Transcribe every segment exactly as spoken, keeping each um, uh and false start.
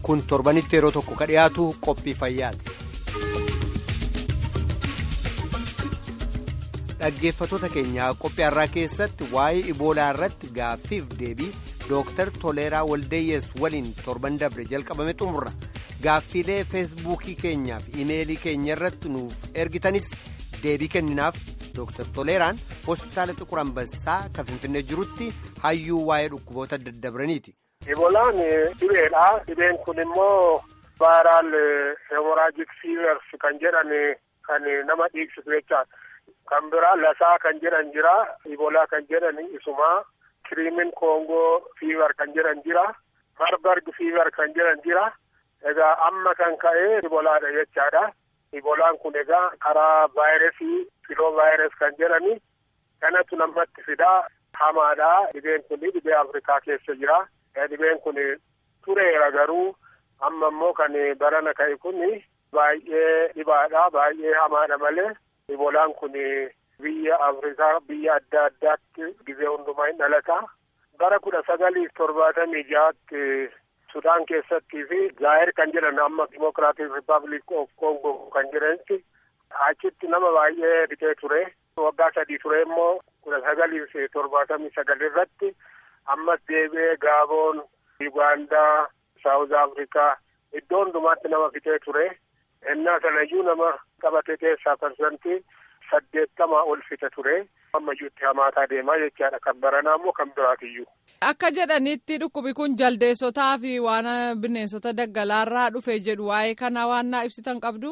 kun torbanitti yeroo tokko ka dhiyaatu qophii fayyaati. Dhaggeeffattoota keenya qophii har'aa keessatti waa'ee iboolaa irratti gaaffiif deebii Dooktar Toleeraa Waldeeyyees waliin torban dabre jalqabame xumurra. Gaaffiilee feesbuukii keenyaa fi imeelii keenya irratti nuuf ergitanis deebii kenninaaf Dooktar Toleeraan hospitaala Xiquur Ambassaa kan Finfinnee jirutti hayyuu waa'ee dhukkuboota daddabraniiti. Iboolaan dhibeedha. Dhibeen kun immoo vaayiraal hemoraajik fiivers kan jedhan kan nama dhiigsisu jechaadha. Kan biraa lasaa kan jedhan jira. Iboolaa kan jedhan isumaa. Kiriimin koongoo fiiver kan jedhan jira. Marbarg fiiver kan jedhan jira. Egaa amma kan ka'e ibolaadha jechaadha. Ibolaan kun egaa karaa vaayirasii filoo vaayirus kan jedhani kanatu namatti fidaa hamaadha. Dhibeen kun dhibee Afrikaa keessa jira. Dhibeen kun tureera garuu amma immoo kan barana ka'e kun baay'ee dhibaadha. Baay'ee hamaadha malee ibolaan kun biyya Afrikaa biyya adda addaatti gizee hundumaa hin dhalata. Bara kudha sagalii torbaatamii jaatti Sudaan keessattii fi Zaayir kan jedhan amma Dimokiraatik Rippaabilik of Kongo kan jedhanitti achitti nama baay'ee bitee ture. Waggaa sadii ture immoo kudha sagalii torbaatamii sagal irratti ammas deebi'ee Gaaboon, Ugaandaa, Saawuz Afrikaa iddoo hundumaatti nama bitee ture. Ennaa sanayyuu nama qabate keessaa parsantii saddeettamaa ol fite ture. Ammayyuutti hamaataa deemaa jechaadha. Kan baranaa immoo kan biraatiyyuu. Akka jedhanitti dhukkubi kun jaldeessotaa fi waan bineensota daggalaarraa dhufe jedhu waa'ee kana waan naa ibsitan qabdu?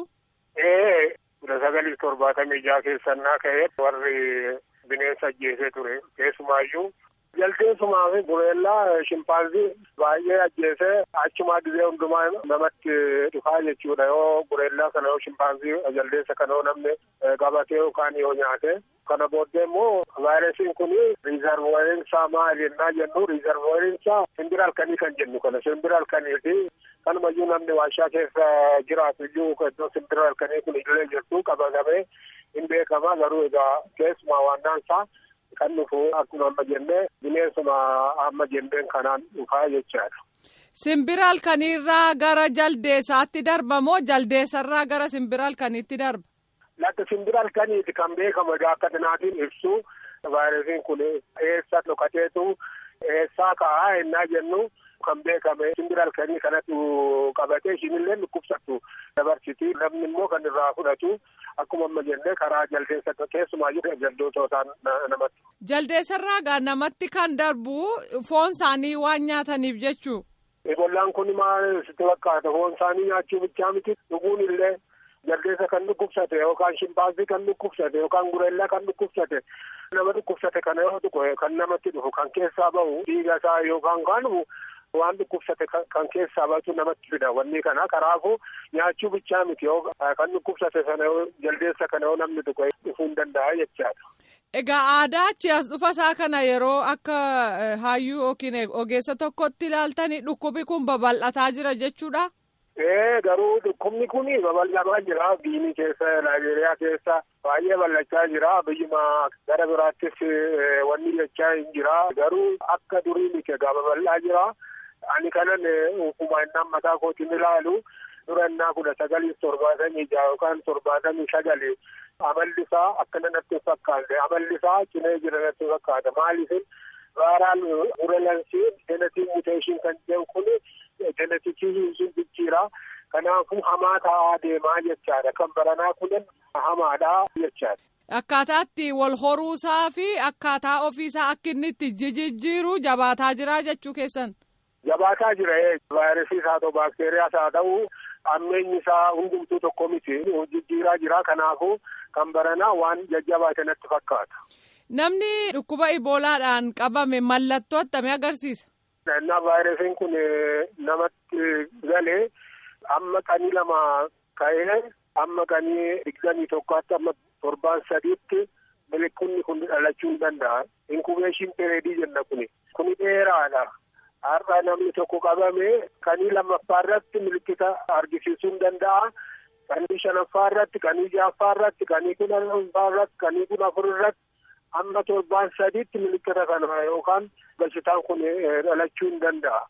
Ee kudha sagalii torbaatamii jaha keessannaa ka'ee warri bineensa ajjeesee ture. Keessumaayyuu jaldeessumaa fi gureellaa shimpaanzii baay'ee ajjeesee achumaa gizee hundumaa namatti dhufaa jechuudha. Yoo gureellaa kana yoo shimpaanzii jaldeessa kana yoo namni qabatee yookaan yoo nyaate. Kana booddee immoo vaayirasiin kun riizarvooriinsaa maal jennaa jennu riizarvooriinsaa simbira halkanii kan jennu kana simbira halkanii fi kanumayyuu namni warshaa keessa jiraatu iyyuu iddoo simbira halkanii kun illee jirtu qabatamee hin beekama garuu egaa keessumaa waannaansaa kan dhufu akkuma amma jennee bineensuma amma jenneen kanaan dhufaa jechaadha. Simbira halkaniirraa gara jaldeessaatti darba moo jaldeessarraa gara simbira halkaniitti darba? Lakka simbira halkaniiti kan beekamu egaa akka dinaatiin ibsu vaayirasiin kun eessa dhokateetu eessaa ka'aa ennaa jennu kan beekame simbira halkanii kanatu qabatee ishiinillee dhukkubsattu dabarsiti namni immoo kan irraa fudhatu akkuma amma jennee karaa jaldeessa keessumaayyuu jaldootaan namatti. Jaldeessarraa gaa namatti kan darbu foon isaanii waan nyaataniif jechuu. Iboollaan kun maal sitti fakkaata foon isaanii nyaachuu bichaa miti dhuguun illee. Jaldeessa kan dhukkubsate yookaan shimpaanzii kan dhukkubsate yookaan gureellaa kan dhukkubsate nama dhukkubsate kana yoo dhugu kan namatti dhufu kan keessaa bahu dhiiga isaa yookaan kaanu waan dhukkubsate kan keessaa batu namatti fida wanni kana kanaafuu nyaachuu bichaa miti yoo kan dhukkubsate sana jaldeessa kana yoo namni dhugu dhufuu hin danda'a jechaadha. Egaa aadaa achi as dhufa isaa kana yeroo akka hayyuu yookiin ogeessa tokkotti ilaaltanii dhukkubi kun babal'ataa jira jechuudha. Ee garuu dhukkubni kun babal'ataa jira biinii keessa Laayibeeriyaa keessa baay'ee bal'achaa jira biyyuma gara biraattis wanni jechaa hin jira garuu akka durii miti egaa babal'aa jira ani kanan ufuma innaan mataa kootiin ilaalu durannaa kudha sagalii torbaatamii jaha yookaan torbaatamii sagalii amalli isaa akkana natti fakkaate amalli isaa cinee jira natti fakkaata maaliifin vaayiraal virulansii jenetik muteeshin kan jedhu kun jenetikii hin jijjiira kanaafuu hamaa ta'aa deemaa jechaadha kan baranaa kunin hamaadha jechaadha. Akkaataatti wal horuusaa fi akkaataa ofiisaa akka inni itti jijjiiru jabaataa jira jechuu keessan. Jabaataa jira vaayirasiis haa ta'u baakteeriyaas haa ta'u ammeenyi isaa hundumtuu tokko miti jijjiiraa jira kanaafuu kan baranaa waan jajjabaate natti fakkaata. Namni dhukkuba iboolaadhaan qabame mallattoo attamii agarsiisa? Innaa vaayirasiin kun namatti galee amma qanii lama ka'ee amma qanii digdamii tokkotti amma torbaan sadiitti milikunni kun dhalachuu hin danda'a. Inkubeeshin pereedii jenna kuni. Kuni dheeraadha. Har'a namni tokko qabame qanii lammaffaa irratti milikkita argisiisuu hin danda'a. Qanii shanaffaa irratti, qanii ja'affaa irratti, qanii kudha lamaa irratti, qanii kudha afur irratti. Amma torbaan sadiitti milikkita kana yookaan bashitaan kun dhalachuu hin danda'a.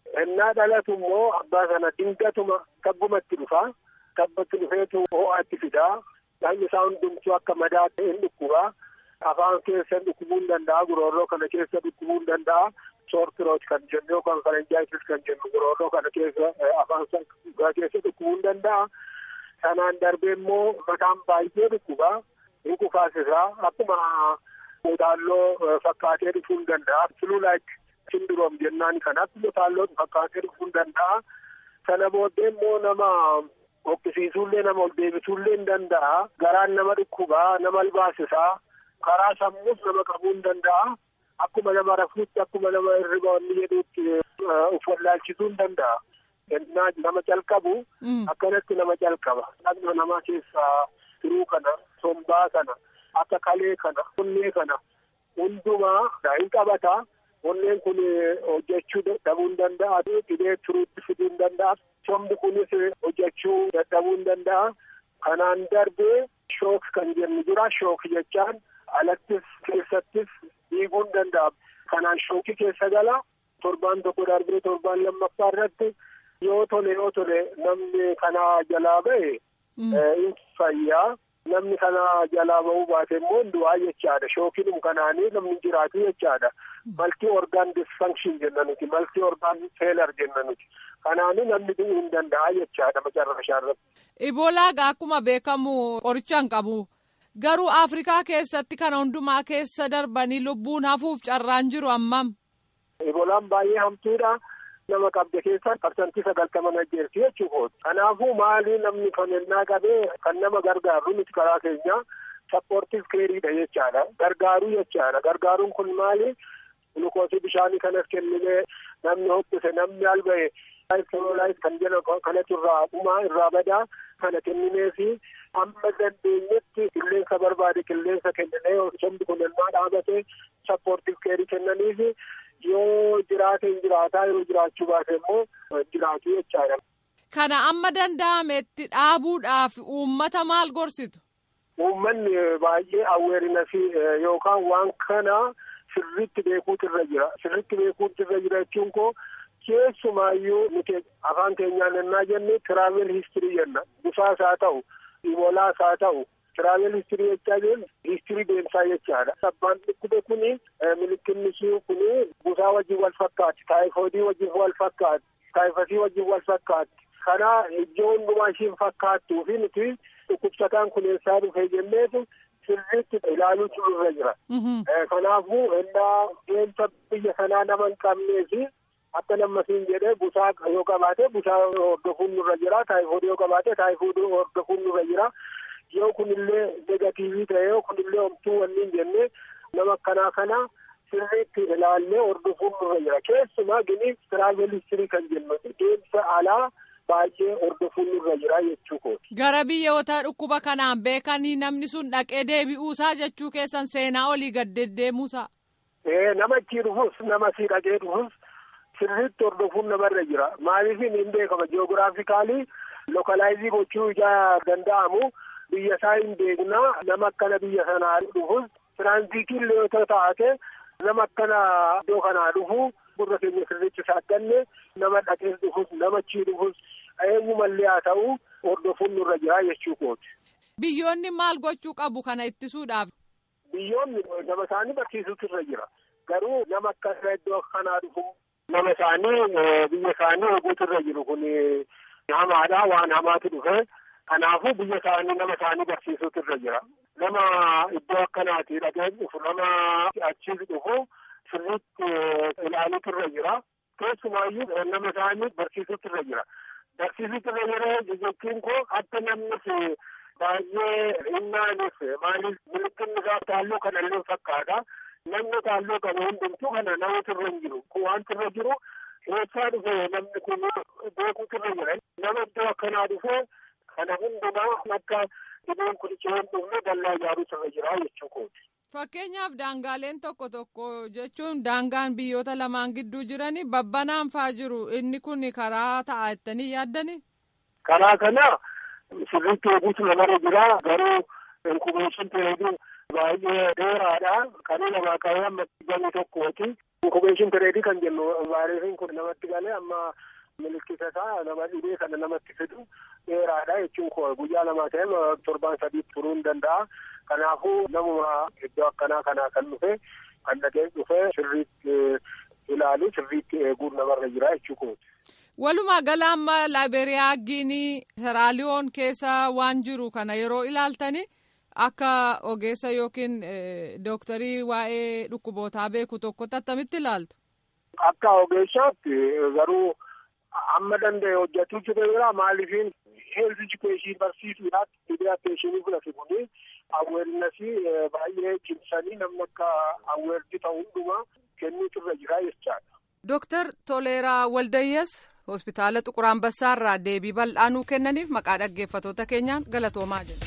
Ennaa dhalatu immoo abbaa sana dingatuma tabbumatti dhufaa. Tabbatti dhufeetu ho'aatti fidaa. Dhagni isaa hundumtuu akka madaa ta'e hin dhukkubaa. Afaan keessa dhukkubuu hin danda'a. Gurorroo kana keessa dhukkubuu hin danda'a. Soortiroot kan jennu yookaan faranjaayitis kan jennu gurorroo kana keessa afaan keessa dhukkubuu hin danda'a. Sanaan darbee immoo mataan baay'ee dhukkubaa. Hin kufaasisaa. Akkuma utaalloo fakkaatee dhufuu hin danda'a. Flu-like syndrome jennaan kan akka utaalloo fakkaatee dhufuu hin danda'a. Sana booddee immoo nama hoqqisiisuullee nama ol deebisuullee hin danda'a. Garaan nama dhukkubaa, nama albaasisaa. Karaa sammuus nama qabuu hin danda'a. Akkuma nama rafuutti, akkuma nama hirriba wanni jedhuutti uf wallaalchisuu hin danda'a. Ennaa nama calqabu akkanatti nama calqaba. Dhagna namaa keessaa tiruu kana, sombaa kana, akka kalee kana, onnee kana hundumaa hin qabata. Onneen kun hojjechuu dadhabuu hin danda'a. Dhibee turuutti fiduu hin danda'a. Sombi kunis hojjechuu dadhabuu hin danda'a. Kanaan darbee shook kan jennu jira. Shook jechaan alattis keessattis dhiiguu hin danda'a. Kanaan shookii keessa gala. Torbaan tokko darbee torbaan lammaffaa irratti yoo tole yoo tole namni kanaa jalaa ba'e hin fayyaa. Namni kanaa jalaa ba'uu baate immoo du'aa jechaadha. Shookiinum kanaanii namni jiraatu jechaadha. Maltii orgaan disfunction jenna nuti. Maltii orgaan feelar jenna nuti. Kanaanii namni du'uu hin danda'a jechaadha macarrashaa irratti. Iboolaa akkuma beekamu qoricha hin qabu. Garuu Afrikaa keessatti kana hundumaa keessa darbanii lubbuun hafuuf carraan jiru hammam? Iboolaan baay'ee hamtuudha. Nama qabde keessaa parsantii sagaltama ajjeesti jechuudha. Kanaafuu maali namni kan ennaa qabee kan nama gargaaru nuti karaa keenya sappoortiif keeriidha jechaadha. Gargaaruu jechaadha. Gargaaruun kun maali? Gulukoosii bishaanii kanas kenninee namni hoqqise namni alba'e laayif kan jedhamu kanatu irraa dhumaa irraa badaa kana kenninee fi amma dandeenyetti qilleensa barbaade qilleensa kenninee sombi kun ennaa dhaabate sappoortiif keerii kennaniifi yoo jiraate hin jiraataa yeroo jiraachuu baate immoo jiraatu jechaadha. Kana amma danda'ametti dhaabuudhaaf uummata maal gorsitu? Uummanni baay'ee awweerinasii yookaan waan kana sirriitti beekuutu irra jira. Sirriitti beekuutu irra jira jechuun koo keessumaayyuu nuti afaan keenyaan ennaa jenne tiraavel histirii jenna. Busaas haa ta'u, iboolaas haa ta'u. Tiraavel histirii jechaa jennu histirii deemsaa jechaadha. Abbaan dhukkube kuni milikinni ishii kuni busaa wajjin wal fakkaatti. Taayifoodii wajjin wal fakkaatti. Taayifasii wajjin wal fakkaatti. Kana ijoo hundumaa ishiin fakkaattuu fi nuti dhukkubsataan kun eessaa dhufee jenneetu sirriitti ilaaluutu irra jira. Kanaafuu ennaa deemsa biyya sanaa nama hin qabnee fi akka lammasiin jedhee busaa yoo qabaate busaa hordofuun nurra jira. Taayifoodii yoo qabaate taayifoodii hordofuun nurra jira. Yoo kunillee negatiivii ta'e yoo kunillee homtuu wanni hin jenne nama akkanaa kana sirriitti ilaallee hordofuun nurra jira. Keessumaa gini tiraavel histirii kan jennu deemsa alaa baay'ee hordofuun nurra jira jechuu kooti. Gara biyyoota dhukkuba kanaan beekanii namni sun dhaqee deebi'uusaa jechuu keessan seenaa olii gad deddeemuusaa? Ee nama achii dhufus nama sii dhaqee dhufus sirriitti hordofuun namarra jira. Maaliif hin beekama jiyoogiraafikaalii lokalaayizii gochuu ijaa danda'amu. Biyya isaa hin beeknaa nama akkana biyya sanaa dhufus tiraanziitiin leetoo taate nama akkana iddoo kanaa dhufu gurra keenya sirriitti saaqanne nama dhaqees dhufus nama achii dhufus eenyumallee haa ta'u hordofuun nurra jira jechuu kooti. Biyyoonni maal gochuu qabu kana ittisuudhaaf? Biyyoonni nama isaanii barsiisuutu irra jira. Garuu nama akkana iddoo kanaa dhufu nama isaanii biyya isaanii hoguutu irra jiru kun hamaadha waan hamaatu dhufe. Kanaafuu biyya isaanii nama isaanii barsiisuutu irra jira. Nama iddoo akkanaati dhaqee dhufu nama achiis dhufu sirriitti ilaaluutu irra jira. Keessumaayyuu nama isaanii barsiisuutu irra jira. Barsiisuutu irra jira jechuun koo akka namni baay'ee hinnaanis maaliif milikinni isaa taalloo kanallee fakkaata. Namni taalloo qabu hundumtuu kana namatu irra hin jiru. Kun wanti irra jiru eessaa dhufe namni kun beekuutu irra jira. Nama iddoo akkanaa dhufe kana hundumaa akka dhibeen kun isheen dhufne dallaa ijaaruutu irra jira jechuu kooti. Fakkeenyaaf daangaaleen tokko tokko jechuun daangaan biyyoota lamaan gidduu jiranii babbanaan faa jiru. Inni kun karaa ta'a jettanii yaaddanii? Karaa kana sirriitti eeguutu namarra jira. Garuu inkubeeshin pireediin baay'ee dheeraadha. Kan namaa qabee amma dhibamii tokkooti. Inkubeeshin pireedii kan jennu vaayirasiin kun namatti galee amma milikkisa isaa nama dhibee kana namatti fidu dheeraadha jechuun koo guyyaa lamaa ta'e torbaan sadii turuu hin danda'a. Kanaafuu namuma iddoo akkanaa kanaa kan dhufe kan dhagee dhufe sirriitti ilaalu sirriitti eeguun namarra jira jechuudha. Walumaa gala amma Laayiberiyaa Giinii Seraaliyoon keessa waan jiru kana yeroo ilaaltani akka ogeessa yookiin dooktarii waa'ee dhukkubootaa beeku tokkotti attamitti ilaaltu? Akka ogeessaatti garuu amma danda'e hojjetuu jira maaliifin health education barsiisuudhaaf dhibee attentionii fudhate kuni awarenessii baay'ee cimsanii namni akka awarenessii ta'uu hundumaa kennuutu irra jira jechaadha. Dooktar Toleeraa Waldayyes hospitaala Xuqur Ambassaa irraa deebii bal'aa nuu kennaniif maqaa dhaggeeffatoota keenyaan galatoomaa jenna.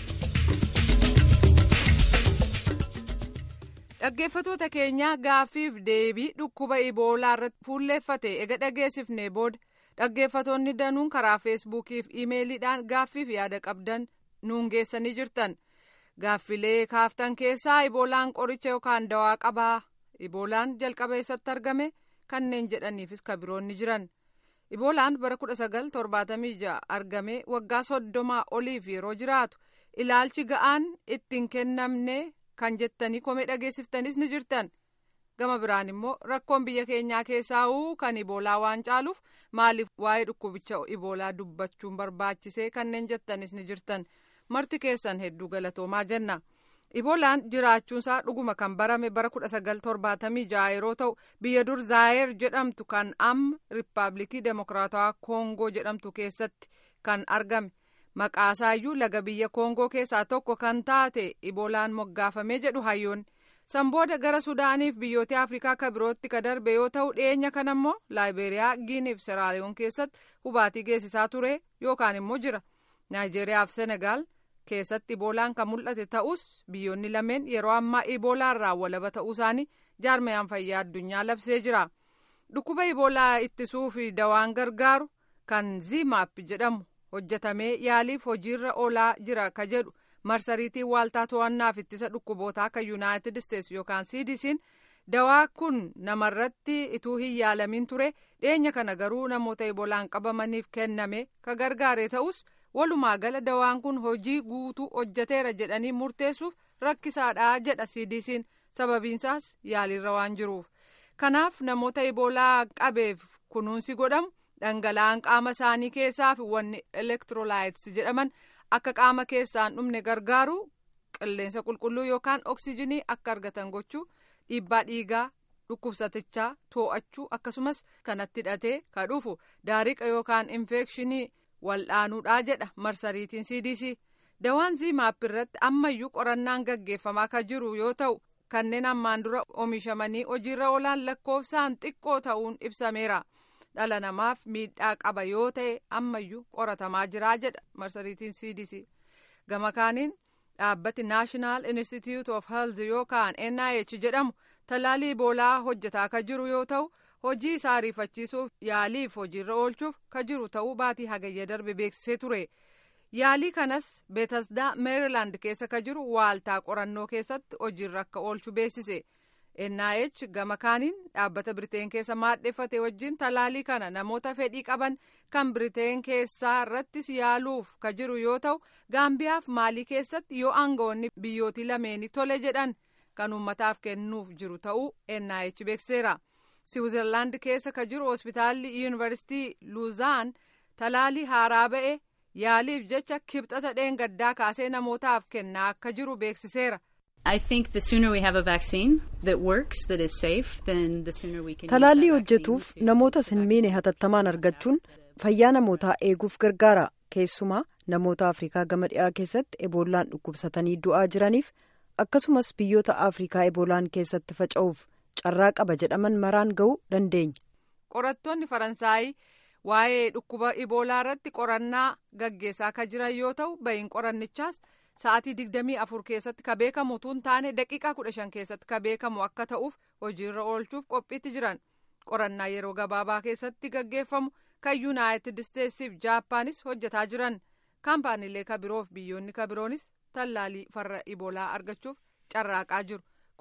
Dhaggeeffatoota keenya gaaffiif deebii dhukkuba iboolaa irratti fuulleeffate ega dhageessifnee booda dhaggeeffatoonni danuun karaa feesbuukii fi iimeeliidhaan gaaffiif yaada qabdan nuun geessanii jirtan. Gaaffilee kaaftan keessaa iboolaan qoricha yookaan dawaa qabaa, iboolaan jalqaba eessatti argame kanneen jedhaniifis ka biroonni jiran. Iboolaan bara kudha sagal torbaatamii ja'a argame waggaa soddomaa oliif yeroo jiraatu ilaalchi ga'aan ittiin kennamne kan jettanii komee dhageessiftanis ni jirtan. Gama biraan immoo rakkoon biyya keenyaa keessaa uu kan iboolaa waan caaluuf maaliif waa'ee dhukkubicha iboolaa dubbachuun barbaachisee kanneen jettanis ni jirtan. Marti keessan hedduu galatoomaa jenna. Iboolaan jiraachuunsaa dhuguma kan barame bara kudha sagal torbaatamii ja'a yeroo ta'u biyya dur Zaayer jedhamtu kan amma Riippaabilikii Demokiraatawaa Koongoo jedhamtu keessatti kan argame. Maqaasaayyuu laga biyya Koongoo keessaa tokko kan taate iboolaan moggaafamee jedhu hayyoonni. Sanbooda gara Sudaaniif biyyoota Afrikaa ka birootti ka darbe yoo ta'u dhiyeenya kan ammoo Laayiberiyaa Giinii fi Seraaliyoon keessatti hubaatii geessisaa ture yookaan immoo jira. Naayijeeriyaa fi Senegaal keessatti iboolaan kan mul'ate ta'us biyyoonni lameen yeroo ammaa iboolaa irraa walaba ta'uu isaanii jaarmayaan fayyaa addunyaa labsee jira. Dhukkuba iboolaa ittisuu fi dawaan gargaaru kan zimaap jedhamu hojjetamee yaaliif hojiirra oolaa jira ka jedhu marsariitiin waaltaa to'annaaf ittisa dhukkubootaa kan yuunaayitid isteetsi yookaan siidisiin dawaa kun namarratti ituu hin yaalamin ture dhiyeenya kana garuu namoota iboolaan qabamaniif kenname ka gargaare ta'us walumaa gala dawaan kun hojii guutuu hojjeteera jedhanii murteessuuf rakkisaadha jedha siidisiin sababiinsaas yaaliirra waan jiruuf. Kanaaf namoota iboolaa qabeef kunuunsi godhamu dhangala'aan qaama isaanii keessaa fi wanni elektiroolaayitsi jedhaman akka qaama keessaan dhumne gargaaru qilleensa qulqulluu yookaan oksijinii akka argatan gochuu dhiibbaa dhiigaa dhukkubsatichaa too'achuu akkasumas kanatti hidhatee ka dhufu daariqa yookaan infekshinii waldhaanuudhaa jedha marsariitiin siidisii. Dawaan zimaap irratti ammayyuu qorannaan gaggeeffamaa ka jiru yoo ta'u kanneen ammaan dura oomishamanii hojiirra oolan lakkoofsaan xiqqoo ta'uun ibsameera. Dhala namaaf miidhaa qaba yoo ta'e ammayyuu qoratamaa jira jedha marsariitiin siidisii. Gama kaaniin dhaabbati Naashinaal Institute of Health yookaan N I H jedhamu talaalii iboolaa hojjetaa ka jiru yoo ta'u hojii isaa ariifachiisuuf yaaliif hojiirra oolchuuf ka jiru ta'uu baatii hagayya darbe beeksisee ture. Yaalii kanas Beetasdaa Meerilaand keessa ka jiru waaltaa qorannoo keessatti hojiirra akka oolchu beeksise. N I H gama kaaniin dhaabbata Biriteen keessa maadheffate wajjin talaalii kana namoota fedhii qaban kan Biriteen keessaa irrattis yaaluuf ka jiru yoo ta'u Gaambiyaaf Maalii keessatti yoo aangawoonni biyyootii lameeni tole jedhan kan uummataaf kennuuf jiru ta'uu N I H beekseera. Siwiizerlaand keessa ka jiru hospitaalli yuunivarsiitii Luuzaan talaalii haaraa ba'e yaaliif jecha kibxata dheengaddaa kaasee namootaaf kennaa akka jiru beeksiseera. I think the sooner we have a vaccine that works, that is safe, then the sooner we can. Talaalii hojjetuuf namoota hin miine hatattamaan argachuun fayyaa namootaa eeguuf gargaara. Keessumaa namoota Afrikaa gama dhiyaa keessatti eboolaan dhukkubsatanii du'aa jiraniif akkasumas biyyoota Afrikaa eboolaan keessatti faca'uuf carraa qaba jedhaman maraan ga'uu dandeenya. Qorattoonni Faransaayii waa'ee dhukkuba iboolaa irratti qorannaa gaggeessaa ka jiran yoo ta'u ba'iin qorannichaas sa'aatii digdamii afur keessatti ka beekamu tun taane daqiiqaa kudha shan keessatti ka beekamu akka ta'uuf hojiirra oolchuuf qophiitti jiran. Qorannaa yeroo gabaabaa keessatti gaggeeffamu kan yuunaayitid isteetsiif jaappaanis hojjetaa jiran. Kaampaaniilee ka biroof biyyoonni ka biroonis tallaalii farra iboolaa argachuuf carraaqaa jiru.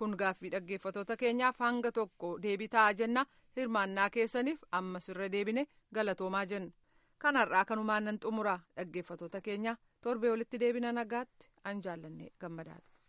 kun gaaffii dhaggeeffatoota keenyaaf hanga tokko deebii ta'a jenna hirmaannaa keessaniif ammas irra deebine galatoomaa jenna kanarraa kanumaan nan xumuraa dhaggeeffatoota keenya torbee walitti deebina nagaatti an jaallanne gammadaati.